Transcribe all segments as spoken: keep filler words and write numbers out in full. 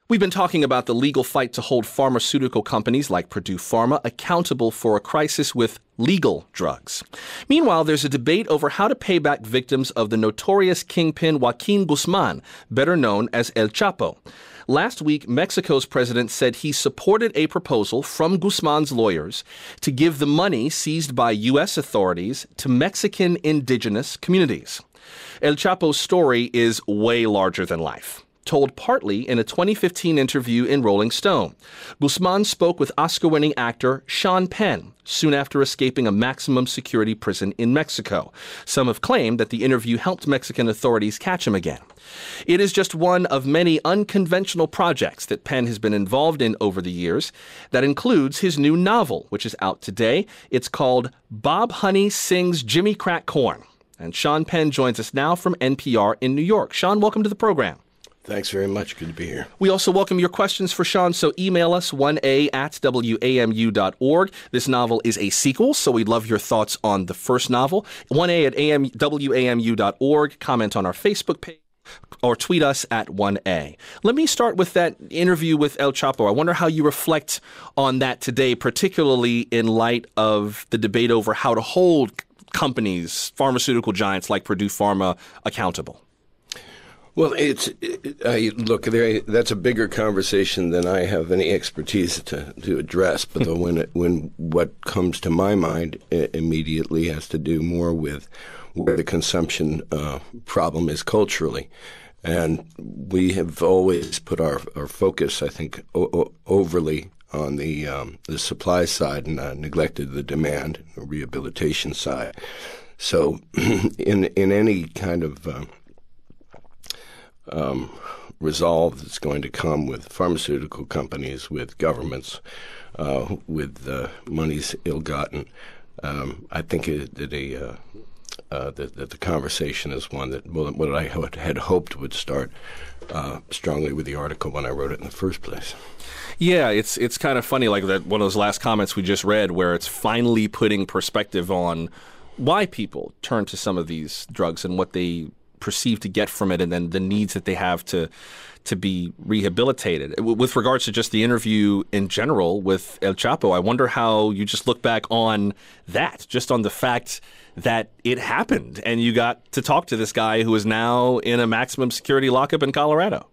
We've been talking about the legal fight to hold pharmaceutical companies like Purdue Pharma accountable for a crisis with legal drugs. Meanwhile, there's a debate over how to pay back victims of the notorious kingpin Joaquin Guzman, better known as El Chapo. Last week, Mexico's president said he supported a proposal from Guzman's lawyers to give the money seized by U S authorities to Mexican indigenous communities. El Chapo's story is way larger than life. Told partly in a twenty fifteen interview in Rolling Stone. Guzman spoke with Oscar-winning actor Sean Penn soon after escaping a maximum security prison in Mexico. Some have claimed that the interview helped Mexican authorities catch him again. It is just one of many unconventional projects that Penn has been involved in over the years. That includes his new novel, which is out today. It's called Bob Honey Sings Jimmy Crack Corn. And Sean Penn joins us now from N P R in New York. Sean, welcome to the program. Thanks very much. Good to be here. We also welcome your questions for Sean, so email us one a at W A M U dot org. This novel is a sequel, so we'd love your thoughts on the first novel. one a at W A M U dot org. Comment on our Facebook page or tweet us at one A. Let me start with that interview with El Chapo. I wonder how you reflect on that today, particularly in light of the debate over how to hold companies, pharmaceutical giants like Purdue Pharma, accountable. Well, it's it, I, look, there, that's a bigger conversation than I have any expertise to, to address. But the, when it, when what comes to my mind I- immediately has to do more with where the consumption uh, problem is culturally, and we have always put our, our focus, I think, o- o- overly on the um, the supply side and uh, neglected the demand, the rehabilitation side. So, in in any kind of uh, Um, resolve that's going to come with pharmaceutical companies, with governments, uh, with uh, monies ill-gotten. Um, I think it, that, a, uh, uh, that, that the conversation is one that well, what I had hoped would start uh, strongly with the article when I wrote it in the first place. Yeah, it's it's kind of funny, like that one of those last comments we just read, where it's finally putting perspective on why people turn to some of these drugs and what they perceive to get from it, and then the needs that they have to to be rehabilitated. With regards to just the interview in general with El Chapo, I wonder how you just look back on that, just on the fact that it happened and you got to talk to this guy who is now in a maximum security lockup in Colorado.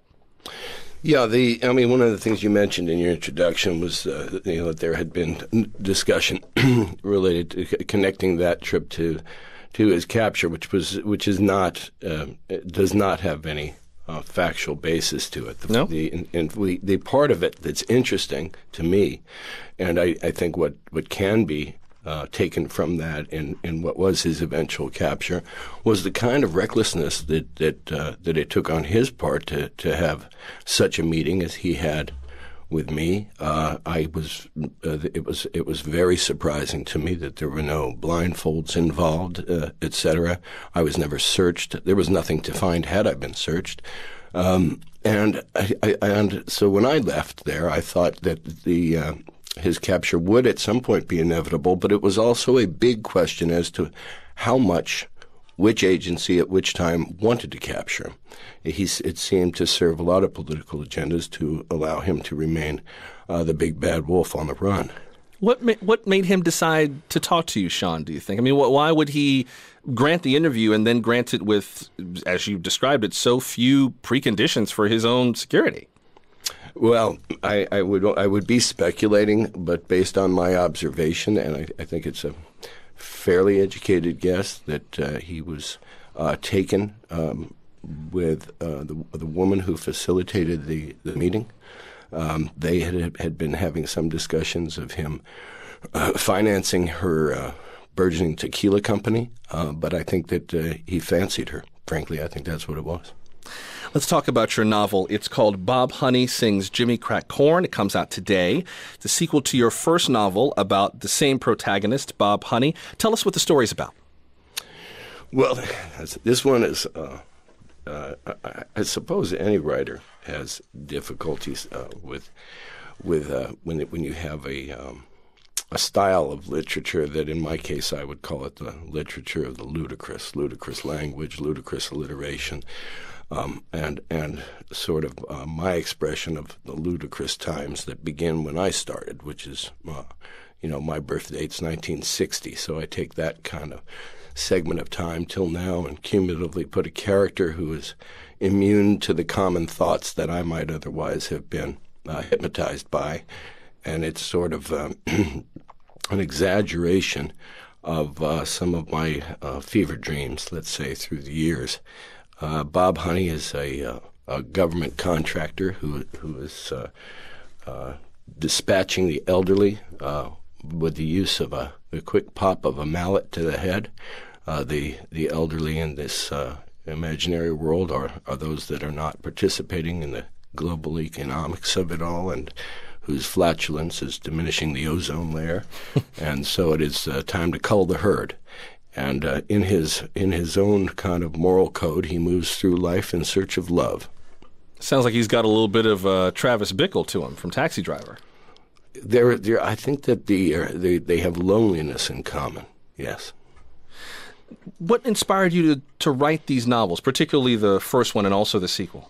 Yeah, the I mean, one of the things you mentioned in your introduction was uh, you know that there had been discussion related to connecting that trip to to his capture, which was which is not uh, does not have any uh, factual basis to it. The, no, the, and, and we, the part of it that's interesting to me, and I, I think what what can be uh, taken from that in, in what was his eventual capture was the kind of recklessness that that uh, that it took on his part to to have such a meeting as he had with me. Uh, I was uh, it was it was very surprising to me that there were no blindfolds involved, uh, et cetera. I was never searched. There was nothing to find had I been searched. Um, and I, I, and so when I left there, I thought that the uh, his capture would at some point be inevitable, but it was also a big question as to how much which agency at which time wanted to capture him. He's, it seemed to serve a lot of political agendas to allow him to remain uh, the big bad wolf on the run. What ma- what made him decide to talk to you, Sean, do you think? I mean, wh- why would he grant the interview and then grant it with, as you described it, so few preconditions for his own security? Well, I, I would I would be speculating, but based on my observation, and I, I think it's a fairly educated guess, that uh, he was uh, taken um, with uh, the, the woman who facilitated the, the meeting. Um, they had had been having some discussions of him uh, financing her uh, burgeoning tequila company, uh, but I think that uh, he fancied her. Frankly, I think that's what it was. Let's talk about your novel. It's called Bob Honey Sings Jimmy Crack Corn. It comes out today. It's a sequel to your first novel about the same protagonist, Bob Honey. Tell us what the story's about. Well, this one is, uh, uh, I, I suppose any writer has difficulties uh, with with uh, when it, when you have a um, a style of literature that, in my case, I would call it the literature of the ludicrous, ludicrous language, ludicrous alliteration. um, and and sort of uh, my expression of the ludicrous times that begin when I started, which is, uh, you know, my birth date's nineteen sixty, so I take that kind of segment of time till now and cumulatively put a character who is immune to the common thoughts that I might otherwise have been uh, hypnotized by, and it's sort of um, an exaggeration of uh, some of my uh, fever dreams, let's say, through the years. Uh, Bob Honey is a, uh, a government contractor who who is uh, uh, dispatching the elderly uh, with the use of a the quick pop of a mallet to the head. Uh, the the elderly in this uh, imaginary world are, are those that are not participating in the global economics of it all, and whose flatulence is diminishing the ozone layer. And so it is uh, time to cull the herd. And uh, in his in his own kind of moral code, he moves through life in search of love. Sounds like he's got a little bit of uh, Travis Bickle to him from Taxi Driver. There, there. I think that the uh, they they have loneliness in common. Yes. What inspired you to, to write these novels, particularly the first one and also the sequel?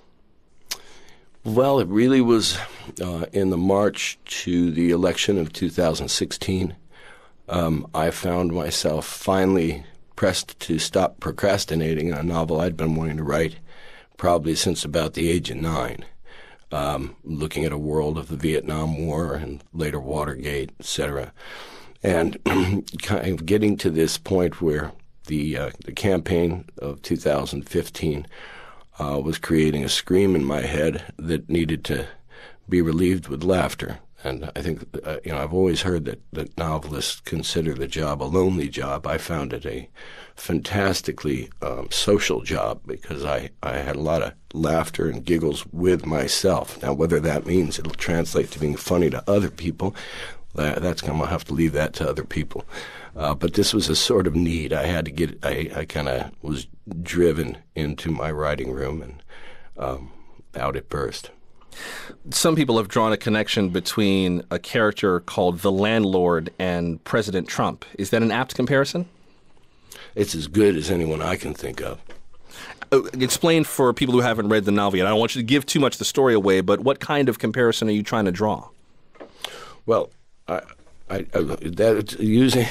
Well, it really was uh, in the march to the election of two thousand sixteen. Um, I found myself finally pressed to stop procrastinating on a novel I'd been wanting to write probably since about the age of nine, um, looking at a world of the Vietnam War and later Watergate, et cetera, and kind of getting to this point where the uh, the campaign of two thousand fifteen uh, was creating a scream in my head that needed to be relieved with laughter. And I think, uh, you know, I've always heard that, that novelists consider the job a lonely job. I found it a fantastically um, social job because I, I had a lot of laughter and giggles with myself. Now, whether that means it'll translate to being funny to other people, that, that's going to have to leave that to other people. Uh, but this was a sort of need. I had to get, I, I kind of was driven into my writing room, and um, out it burst. Some people have drawn a connection between a character called the Landlord and President Trump. Is that an apt comparison? It's as good as anyone I can think of. Uh, explain for people who haven't read the novel yet. I don't want you to give too much of the story away, but what kind of comparison are you trying to draw? Well, I, I, I that using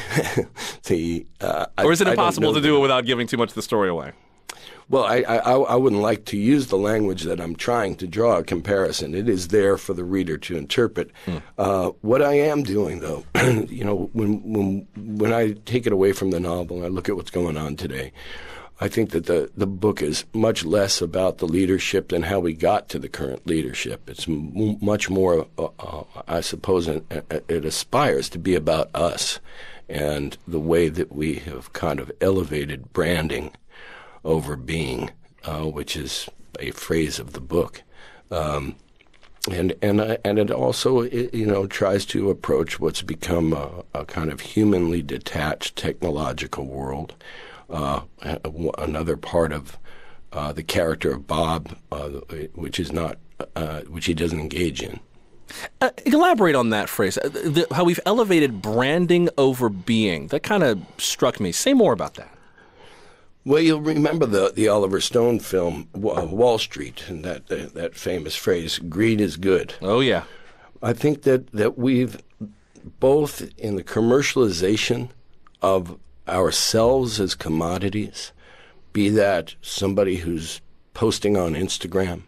the uh, or is it I, impossible I to do it without giving too much of the story away? Well, I, I, I wouldn't like to use the language that I'm trying to draw a comparison. It is there for the reader to interpret. Hmm. Uh, what I am doing, though, you know, when when when I take it away from the novel and I look at what's going on today, I think that the, the book is much less about the leadership than how we got to the current leadership. It's m- much more, uh, uh, I suppose, it, it aspires to be about us and the way that we have kind of elevated branding over being, uh, which is a phrase of the book, um, and and uh, and it also it, you know tries to approach what's become a, a kind of humanly detached technological world. Uh, another part of uh, the character of Bob, uh, which is not uh, which he doesn't engage in. Uh, elaborate on that phrase. Uh, the, how we've elevated branding over being. That kind of struck me. Say more about that. Well, you'll remember the the Oliver Stone film Wall Street, and that uh, that famous phrase, "Greed is good." Oh yeah, I think that that we've both in the commercialization of ourselves as commodities, be that somebody who's posting on Instagram,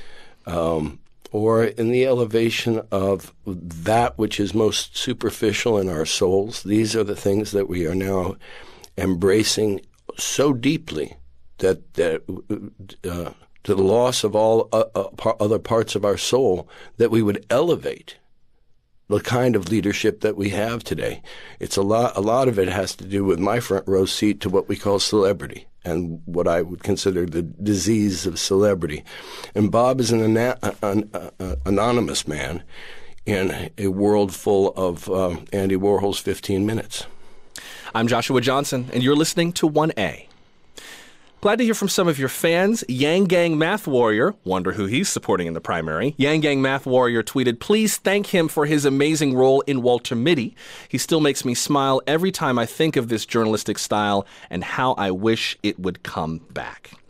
um, or in the elevation of that which is most superficial in our souls. These are the things that we are now embracing so deeply that that uh, to the loss of all uh, uh, par- other parts of our soul, that we would elevate the kind of leadership that we have today. It's a lot. A lot of it has to do with my front row seat to what we call celebrity and what I would consider the disease of celebrity. And Bob is an, ana- an uh, anonymous man in a world full of uh, Andy Warhol's fifteen minutes. I'm Joshua Johnson, and you're listening to one A. Glad to hear from some of your fans. Yang Gang Math Warrior, wonder who he's supporting in the primary. Yang Gang Math Warrior tweeted, "Please thank him for his amazing role in Walter Mitty. He still makes me smile every time I think of this journalistic style and how I wish it would come back."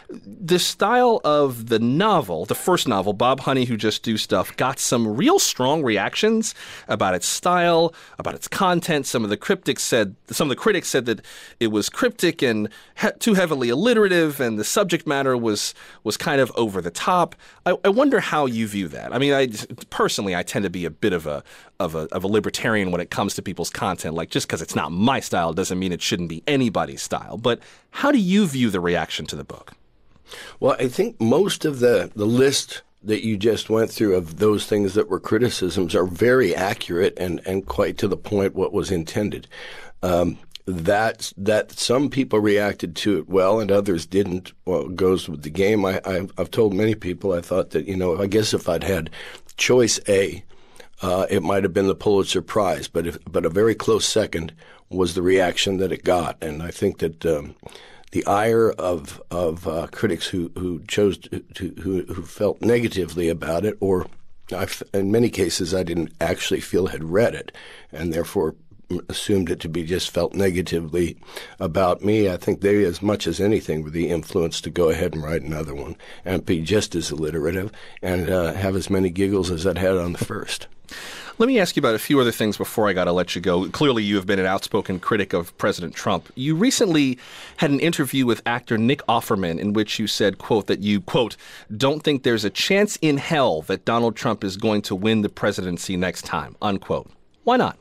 The style of the novel, the first novel, Bob Honey Who Just Do Stuff, got some real strong reactions about its style, about its content. Some of the critics said, some of the critics said that it was cryptic and he- too heavily alliterative, and the subject matter was was kind of over the top. I, I wonder how you view that. I mean, I personally, I tend to be a bit of a of a of a libertarian when it comes to people's content. Like, just because it's not my style doesn't mean it shouldn't be anybody's style. But how do you view the reaction to the book? Well, I think most of the, the list that you just went through of those things that were criticisms are very accurate and, and quite to the point what was intended. Um, that that some people reacted to it well and others didn't, well, it goes with the game. I, I, I've told many people I thought that, you know, I guess if I'd had choice A, uh, it might have been the Pulitzer Prize, but if, but a very close second was the reaction that it got. And I think that um, the ire of of uh, critics who, who chose to, to who, who felt negatively about it, or I've, in many cases I didn't actually feel had read it, and therefore assumed it to be just felt negatively about me. I think they, as much as anything, were the influence to go ahead and write another one and be just as alliterative and uh, have as many giggles as I'd had on the first. Let me ask you about a few other things before I got to let you go. Clearly, you have been an outspoken critic of President Trump. You recently had an interview with actor Nick Offerman in which you said, quote, that you, quote, don't think there's a chance in hell that Donald Trump is going to win the presidency next time, unquote. Why not?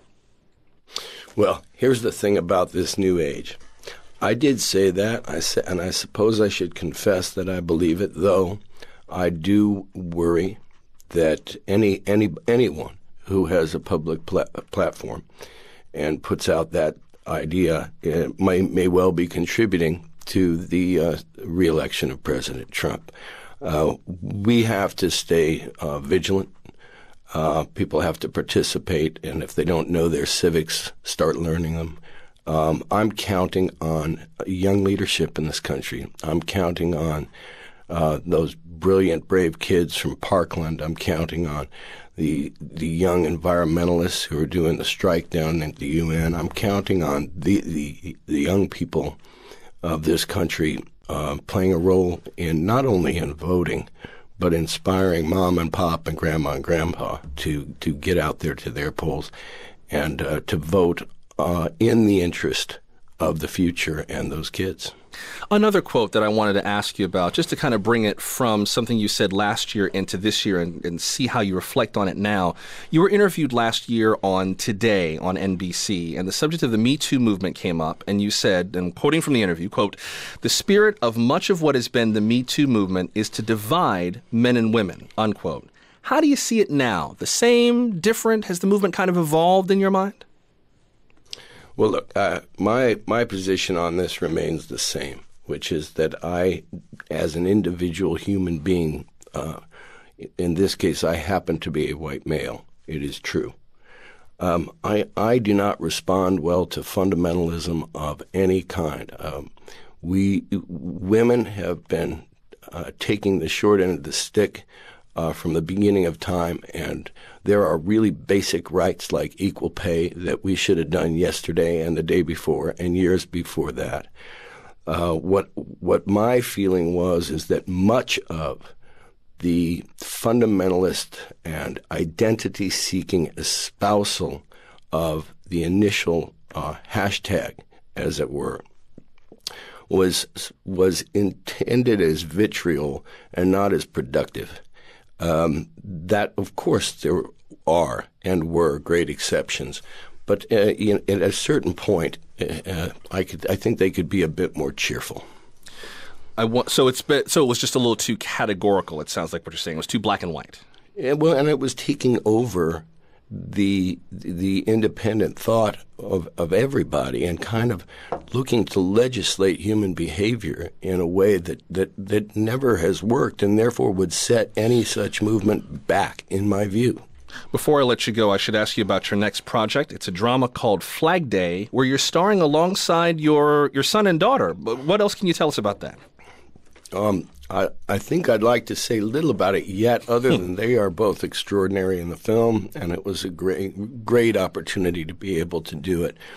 Well, here's the thing about this new age. I did say that, I sa- and I suppose I should confess that I believe it, though I do worry that any any anyone who has a public pla- platform and puts out that idea uh, may, may well be contributing to the uh, re-election of President Trump. Uh, we have to stay uh, vigilant. Uh, people have to participate, and if they don't know their civics, start learning them. Um, I'm counting on young leadership in this country. I'm counting on uh, those brilliant, brave kids from Parkland. I'm counting on the the young environmentalists who are doing the strike down at the U N. I'm counting on the the, the young people of this country uh, playing a role in not only in voting, but inspiring mom and pop and grandma and grandpa to, to get out there to their polls and uh, to vote uh, in the interest of the future and those kids. Another quote that I wanted to ask you about, just to kind of bring it from something you said last year into this year and, and see how you reflect on it now. You were interviewed last year on Today on N B C, and the subject of the Me Too movement came up, and you said, and quoting from the interview, quote, the spirit of much of what has been the Me Too movement is to divide men and women, unquote. How do you see it now? The same, different? Has the movement kind of evolved in your mind? Well, look, uh, my my position on this remains the same, which is that I, as an individual human being, uh, in this case, I happen to be a white male. It is true. Um, I I do not respond well to fundamentalism of any kind. Um, we women have been uh, taking the short end of the stick Uh, from the beginning of time, and there are really basic rights like equal pay that we should have done yesterday and the day before and years before that. Uh, what what my feeling was is that much of the fundamentalist and identity-seeking espousal of the initial uh, hashtag, as it were, was was intended as vitriol and not as productive. Um, that, of course, there are and were great exceptions, but uh, in, at a certain point, uh, I could, I think they could be a bit more cheerful. I want, so it's been, so it was just a little too categorical. It sounds like what you're saying. It was too black and white. Yeah, well, and it was taking over the the independent thought of, of everybody and kind of looking to legislate human behavior in a way that, that, that never has worked and therefore would set any such movement back, in my view. Before I let you go, I should ask you about your next project. It's a drama called Flag Day, where you're starring alongside your, your son and daughter. What else can you tell us about that? Um, I, I think I'd like to say little about it yet, other than they are both extraordinary in the film, and it was a great, great opportunity to be able to do it.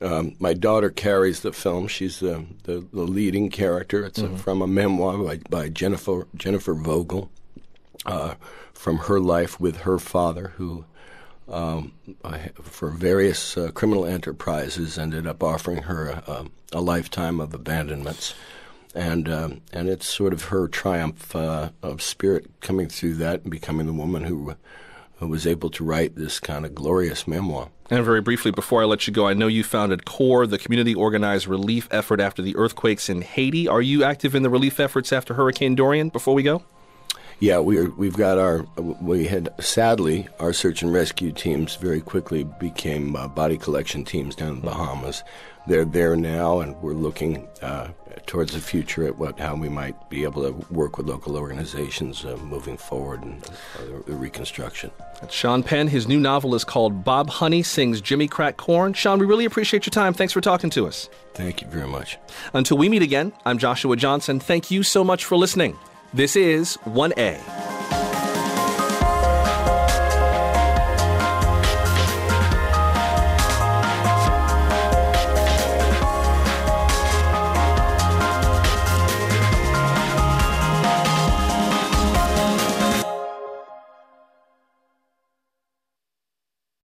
Um, my daughter carries the film. She's the, the, the leading character. It's mm-hmm. a, from a memoir by, by Jennifer Jennifer Vogel, uh, from her life with her father, who, um, for various uh, criminal enterprises, ended up offering her a, a lifetime of abandonments. And um, and it's sort of her triumph uh, of spirit coming through that and becoming the woman who who was able to write this kind of glorious memoir. And very briefly, before I let you go, I know you founded CORE, the community-organized relief effort after the earthquakes in Haiti. Are you active in the relief efforts after Hurricane Dorian, before we go? Yeah, we are, we've got our, we had, sadly, our search and rescue teams very quickly became uh, body collection teams down in the Bahamas. They're there now, and we're looking uh, towards the future at what how we might be able to work with local organizations uh, moving forward in uh, the reconstruction. That's Sean Penn. His new novel is called Bob Honey Sings Jimmy Crack Corn. Sean, we really appreciate your time. Thanks for talking to us. Thank you very much. Until we meet again, I'm Joshua Johnson. Thank you so much for listening. This is one A.